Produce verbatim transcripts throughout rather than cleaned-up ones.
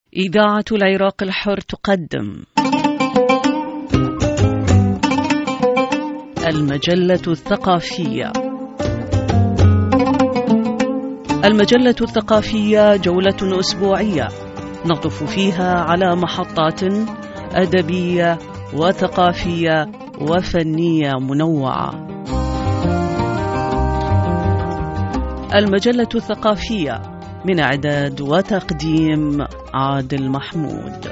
إذاعة العراق الحر تقدم المجلة الثقافية. المجلة الثقافية جولة أسبوعية نقطف فيها على محطات أدبية وثقافية وفنية منوعة. المجلة الثقافية من إعداد وتقديم عادل محمود.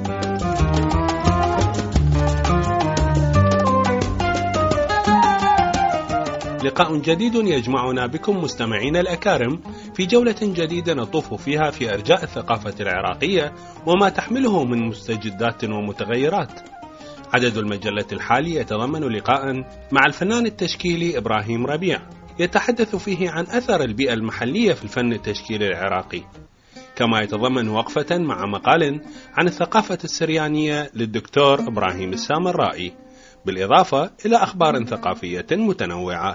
لقاء جديد يجمعنا بكم مستمعين الأكارم في جولة جديدة نطوف فيها في أرجاء الثقافة العراقية وما تحمله من مستجدات ومتغيرات. عدد المجلة الحالي يتضمن لقاء مع الفنان التشكيلي إبراهيم ربيع يتحدث فيه عن أثر البيئة المحلية في الفن التشكيلي العراقي، كما يتضمن وقفة مع مقال عن الثقافة السريانية للدكتور إبراهيم السامرائي، بالإضافة إلى أخبار ثقافية متنوعة.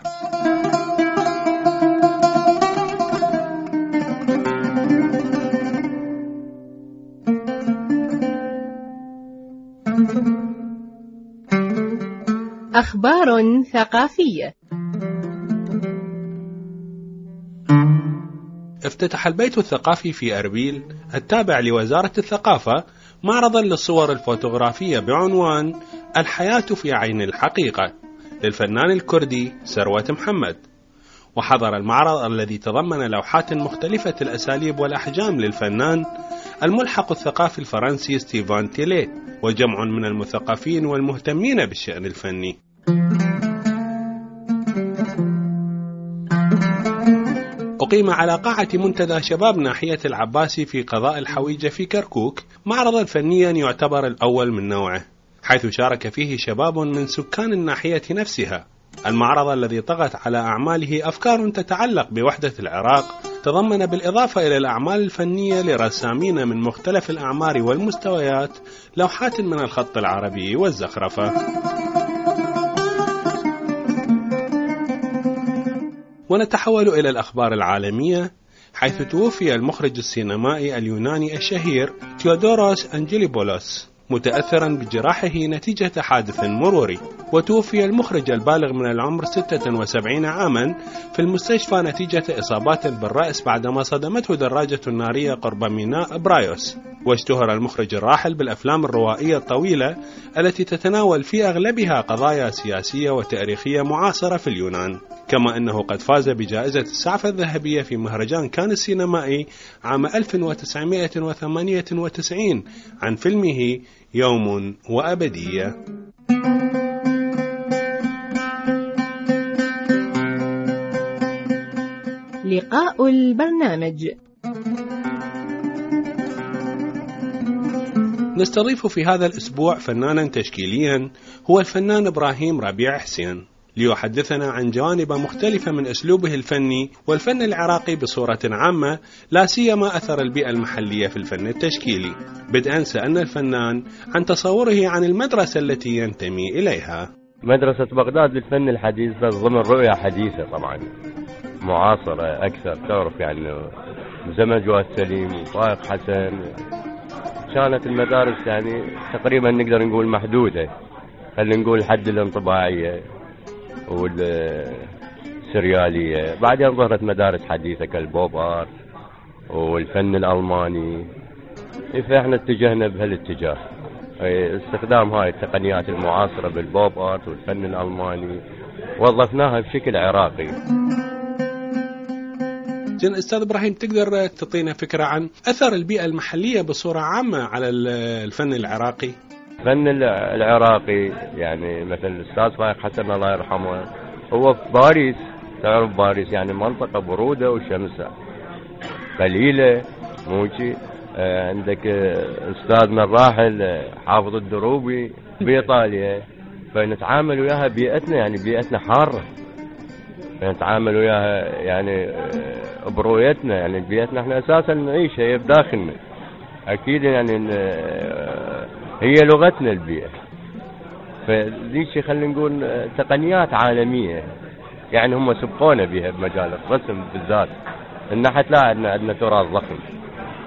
أخبار ثقافية. افتتح البيت الثقافي في أربيل التابع لوزارة الثقافة معرضا للصور الفوتوغرافية بعنوان الحياة في عين الحقيقة للفنان الكردي ثروت محمد، وحضر المعرض الذي تضمن لوحات مختلفة الأساليب والأحجام للفنان الملحق الثقافي الفرنسي ستيفان تيليه وجمع من المثقفين والمهتمين بالشأن الفني. أقيم على قاعة منتدى شباب ناحية العباسي في قضاء الحويجة في كركوك معرضا فنيا يعتبر الأول من نوعه، حيث شارك فيه شباب من سكان الناحية نفسها. المعرض الذي طغت على أعماله أفكار تتعلق بوحدة العراق تضمن بالإضافة إلى الأعمال الفنية لرسامين من مختلف الأعمار والمستويات لوحات من الخط العربي والزخرفة. ونتحول إلى الأخبار العالمية، حيث توفي المخرج السينمائي اليوناني الشهير تيودوروس أنجيلوبولوس متأثرا بجراحه نتيجة حادث مروري. وتوفي المخرج البالغ من العمر ستة وسبعين عاما في المستشفى نتيجة إصابات بالرأس بعدما صدمته دراجة نارية قرب ميناء برايوس. واشتهر المخرج الراحل بالأفلام الروائية الطويلة التي تتناول في أغلبها قضايا سياسية وتاريخية معاصرة في اليونان، كما أنه قد فاز بجائزة السعفة الذهبية في مهرجان كان السينمائي عام ألف وتسعمائة وثمانية وتسعين عن فيلمه يوم وأبدية. لقاء البرنامج. نستضيف في هذا الأسبوع فنانا تشكيليا هو الفنان إبراهيم ربيع حسين، ليحدثنا عن جوانب مختلفة من أسلوبه الفني والفن العراقي بصورة عامة، لا سيما أثر البيئة المحلية في الفن التشكيلي، بدءا سألنا الفنان عن تصوره عن المدرسة التي ينتمي إليها. مدرسة بغداد للفن الحديث ضمن رؤية حديثة طبعا معاصرة أكثر، تعرف يعني زمن جواد سليم وطارق حسن، كانت المدارس يعني تقريبا نقدر نقول محدودة، خلينا نقول حد الانطباعية والسريالية. بعدين ظهرت مدارس حديثة كالبوب آرت والفن الألماني، فإحنا اتجهنا بهالاتجاه، استخدام هاي التقنيات المعاصرة بالبوب آرت والفن الألماني وظفناها بشكل عراقي. جن أستاذ إبراهيم، تقدر تعطينا فكرة عن أثر البيئة المحلية بصورة عامة على الفن العراقي؟ الفن العراقي يعني مثل الأستاذ فايق حسن الله يرحمه، هو في باريس، تعرف باريس يعني منطقة برودة وشمسة قليلة موجي. آه عندك أستاذنا الراحل حافظ الدروبي بإيطاليا، فنتعامل وياها بيئتنا يعني بيئتنا حارة، فنتعامل وياها يعني برؤيتنا يعني بيئتنا احنا أساسا نعيش هي بداخلنا، أكيد يعني هي لغتنا البيئة. فذي شيء خلينا نقول تقنيات عالمية يعني هم سبقونا بها بمجال الرسم بالذات، إن حتى لا عندنا عندنا تراث ضخم.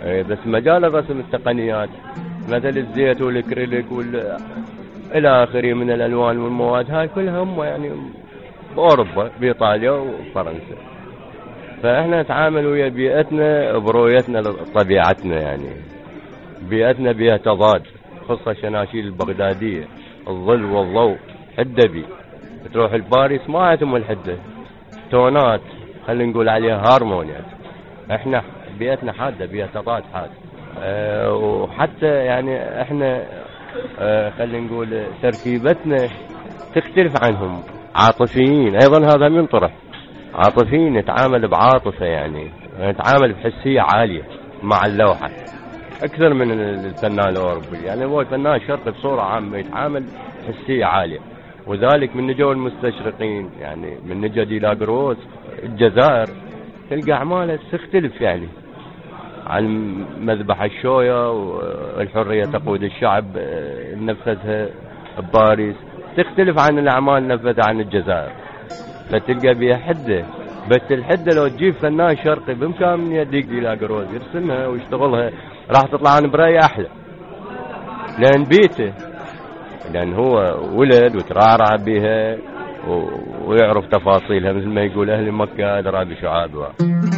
بس مجال الرسم التقنيات مثل الزيت والكريليك وال الى اخره من الالوان والمواد هاي كلها هم يعني باوروبا بايطاليا وفرنسا. فاحنا نتعامل ويا بيئتنا برؤيتنا لطبيعتنا، يعني بيئتنا بها تضاد، خصوصا الشناشيل البغداديه الظل والضوء حده بي. تروح الباريس ما عندهم الحده، تونات خلينا نقول عليها هارمونيات. احنا بيئتنا حاده بها تضاد حاد. أه وحتى يعني احنا أه خلينا نقول تركيبتنا تختلف عنهم، عاطفيين ايضا، هذا منطرح عاطفيين، نتعامل بعاطفه، يعني نتعامل بحسيه عاليه مع اللوحه اكثر من الفنان الاوروبي. يعني هو الفنان الشرقي بصوره عامه يتعامل بحسيه عاليه، وذلك من نجوا المستشرقين، يعني من نجا ديلاغروس الجزائر تلقى اعماله تختلف يعني عن مذبح الشويه والحريه تقود الشعب نفذها بباريس، تختلف عن الاعمال نفذها عن الجزائر، فتلقى بها حده. بس الحده لو تجيب فنان شرقي بامكان يديك ديلاغروس يرسمها ويشتغلها راح تطلع عن برايه احلى، لان بيته، لان هو ولد وترعرع بها ويعرف تفاصيلها، مثل ما يقول اهل مكه ادرى بشعابها.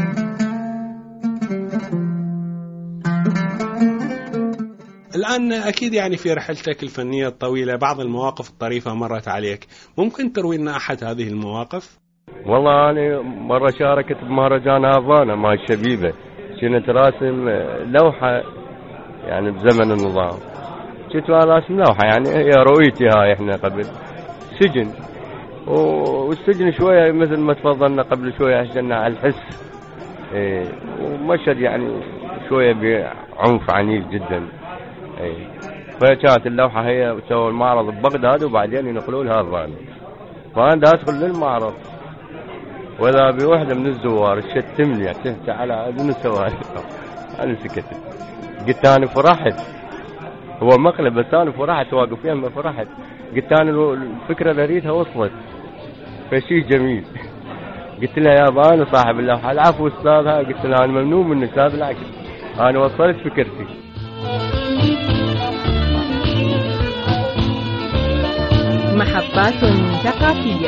الآن أكيد يعني في رحلتك الفنية الطويلة بعض المواقف الطريفة مرت عليك، ممكن تروي لنا أحد هذه المواقف؟ والله أنا مرة شاركت بمهرجان هافانا مع الشبيبة، كنت راسم لوحة يعني بزمن النظام، كنت راسم لوحة يعني هي رؤيتي هاي احنا قبل سجن، والسجن شوية مثل ما تفضلنا قبل شوية عشان على الحس، ايه ومشهد يعني شوية بعنف عنيف جدا. اي فكانت اللوحه هي سووا المعرض ببغداد وبعدين ينقلوا لها هافانا، فانا ادخل للمعرض ولا بوحده من الزوار شتمني تحت على من سوالف. انا سكت، قلت انا فرحت، هو مقلب بس انا فرحت واقف يمه فرحت، قلت انا الفكره اللي اريدها وصلت، فشيء جميل. قلت لها يا ابا انا صاحب اللوحه. العفو استاذها، قلت لها انا ممنون منك لا بالعكس انا وصلت فكرتي. محطات ثقافية.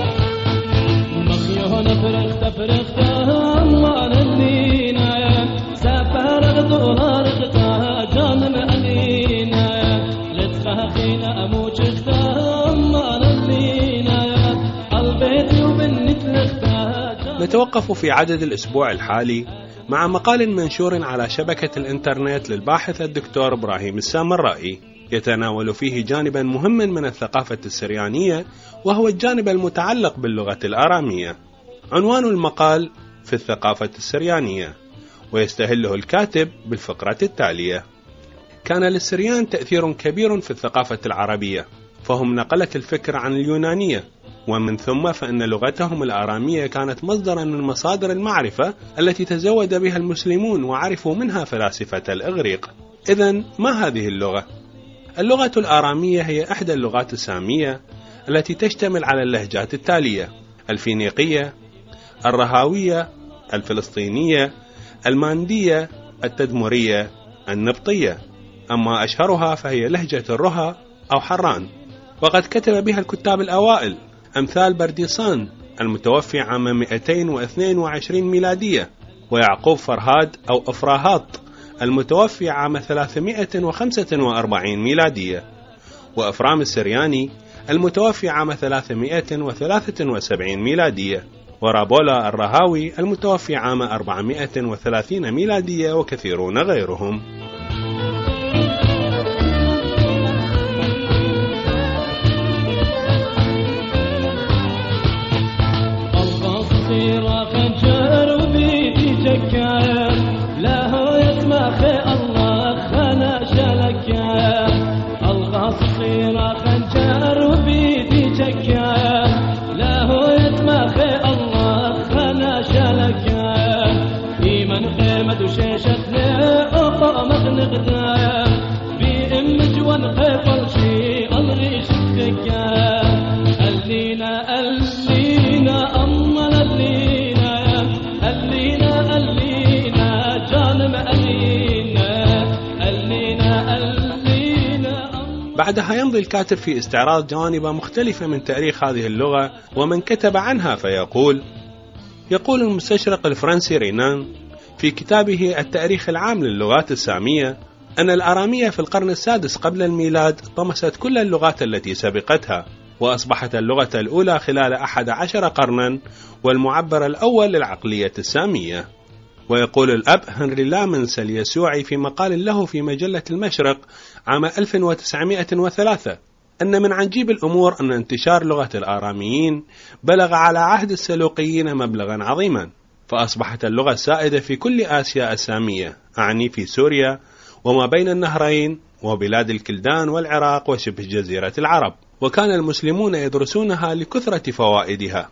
نتوقف في عدد الأسبوع الحالي مع مقال منشور على شبكة الإنترنت للباحث الدكتور إبراهيم السامرائي، يتناول فيه جانبا مهما من الثقافة السريانية، وهو الجانب المتعلق باللغة الآرامية. عنوان المقال في الثقافة السريانية، ويستهله الكاتب بالفقرة التالية: كان للسريان تأثير كبير في الثقافة العربية، فهم نقلة الفكر عن اليونانية، ومن ثم فإن لغتهم الآرامية كانت مصدرا من مصادر المعرفة التي تزود بها المسلمون وعرفوا منها فلاسفة الإغريق. إذن ما هذه اللغة؟ اللغة الآرامية هي إحدى اللغات السامية التي تشتمل على اللهجات التالية: الفينيقية، الرهاوية، الفلسطينية، الماندية، التدمرية، النبطية. أما أشهرها فهي لهجة الرها أو حران، وقد كتب بها الكتاب الأوائل أمثال برديصان المتوفي عام مئتين واثنين وعشرين ميلادية، ويعقوب فرهاد أو أفراهاط المتوفي عام ثلاثمائة وخمسة وأربعين ميلادية، وأفرام السرياني المتوفي عام ثلاثمائة وثلاثة وسبعين ميلادية، ورابولا الرهاوي المتوفي عام أربعمائة وثلاثين ميلادية، وكثيرون غيرهم. ألينا ألينا جانم ألينا بعدها يمضي الكاتب في استعراض جوانب مختلفة من تاريخ هذه اللغة ومن كتب عنها، فيقول: يقول المستشرق الفرنسي رينان في كتابه التاريخ العام للغات السامية أن الآرامية في القرن السادس قبل الميلاد طمست كل اللغات التي سبقتها، وأصبحت اللغة الأولى خلال أحد عشر قرنا والمعبر الأول للعقلية السامية. ويقول الأب هنري لامنس اليسوعي في مقال له في مجلة المشرق عام ألف وتسعمائة وثلاثة أن من عجيب الأمور أن انتشار لغة الآراميين بلغ على عهد السلوقيين مبلغا عظيما، فأصبحت اللغة السائدة في كل آسيا السامية، أعني في سوريا وما بين النهرين وبلاد الكلدان والعراق وشبه جزيرة العرب، وكان المسلمون يدرسونها لكثرة فوائدها،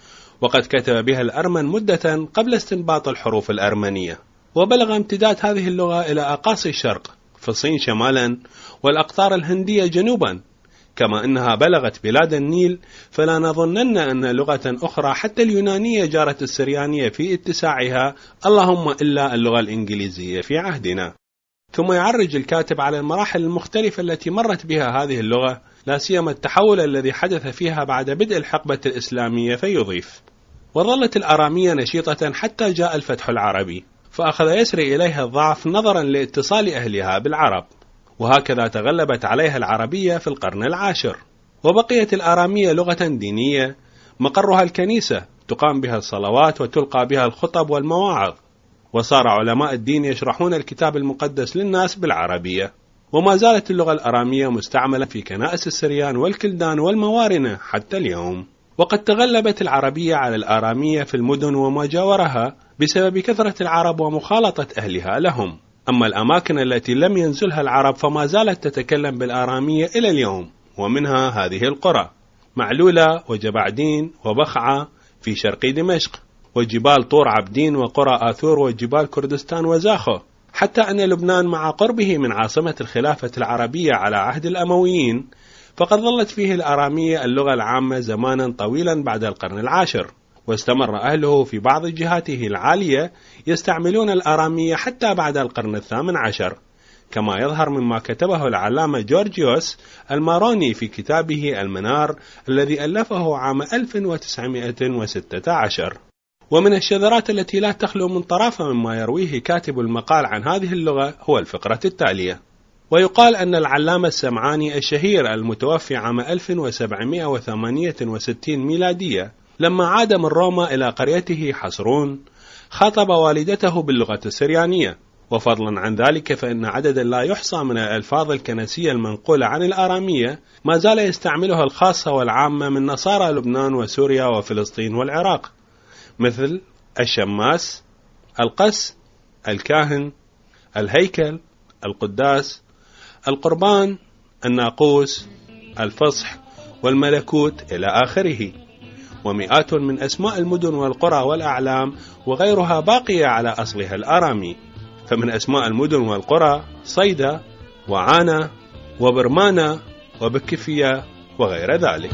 وقد كتب بها الأرمن مدة قبل استنباط الحروف الأرمنية. وبلغ امتداد هذه اللغة إلى أقاصي الشرق في الصين شمالا والأقطار الهندية جنوبا، كما أنها بلغت بلاد النيل، فلا نظنن أن لغة أخرى حتى اليونانية جارت السريانية في اتساعها، اللهم إلا اللغة الإنجليزية في عهدنا. ثم يعرج الكاتب على المراحل المختلفة التي مرت بها هذه اللغة، لا سيما التحول الذي حدث فيها بعد بدء الحقبة الإسلامية، فيضيف: وظلت الآرامية نشيطة حتى جاء الفتح العربي، فأخذ يسري إليها الضعف نظرا لاتصال أهلها بالعرب، وهكذا تغلبت عليها العربية في القرن العاشر، وبقيت الآرامية لغة دينية مقرها الكنيسة تقام بها الصلوات وتلقى بها الخطب والمواعظ، وصار علماء الدين يشرحون الكتاب المقدس للناس بالعربية. وما زالت اللغة الآرامية مستعملة في كنائس السريان والكلدان والموارنة حتى اليوم. وقد تغلبت العربية على الآرامية في المدن وما جاورها بسبب كثرة العرب ومخالطة أهلها لهم. أما الأماكن التي لم ينزلها العرب فما زالت تتكلم بالآرامية إلى اليوم، ومنها هذه القرى: معلولة وجبعدين وبخعة في شرق دمشق، وجبال طور عبدين وقرى آثور وجبال كردستان وزاخو، حتى أن لبنان مع قربه من عاصمة الخلافة العربية على عهد الأمويين فقد ظلت فيه الآرامية اللغة العامة زمانا طويلا بعد القرن العاشر، واستمر أهله في بعض جهاته العالية يستعملون الآرامية حتى بعد القرن الثامن عشر، كما يظهر مما كتبه العلامة جورجيوس الماروني في كتابه المنار الذي ألفه عام ألف وتسعمائة وستة عشر. ومن الشذرات التي لا تخلو من طرافة مما يرويه كاتب المقال عن هذه اللغة هو الفقرة التالية: ويقال أن العلامة السمعاني الشهير المتوفي عام ألف وسبعمائة وثمانية وستين ميلادية لما عاد من روما إلى قريته حصرون خاطب والدته باللغة السريانية، وفضلا عن ذلك فإن عددا لا يحصى من الألفاظ الكنسية المنقولة عن الآرامية ما زال يستعملها الخاصة والعامة من نصارى لبنان وسوريا وفلسطين والعراق، مثل الشماس، القس، الكاهن، الهيكل، القداس، القربان، الناقوس، الفصح، والملكوت إلى آخره. ومئات من أسماء المدن والقرى والأعلام وغيرها باقية على أصلها الآرامي، فمن أسماء المدن والقرى صيدا وعانا وبرمانا وبكفية وغير ذلك.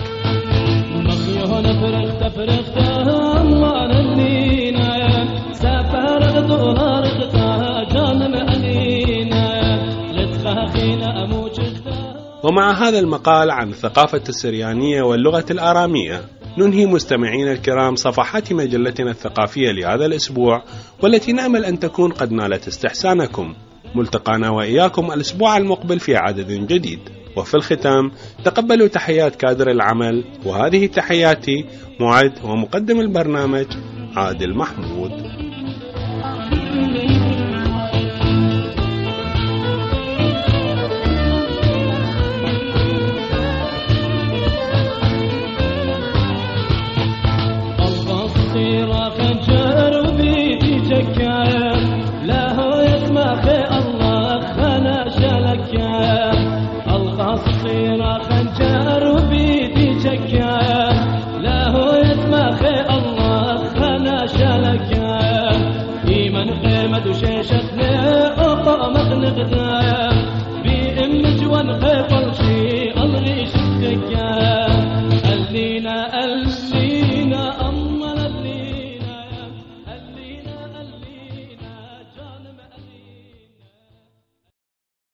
ومع هذا المقال عن الثقافة السريانية واللغة الآرامية ننهي مستمعين الكرام صفحات مجلتنا الثقافية لهذا الأسبوع، والتي نأمل أن تكون قد نالت استحسانكم. ملتقانا وإياكم الأسبوع المقبل في عدد جديد، وفي الختام تقبلوا تحيات كادر العمل، وهذه تحياتي معد ومقدم البرنامج عادل محمود.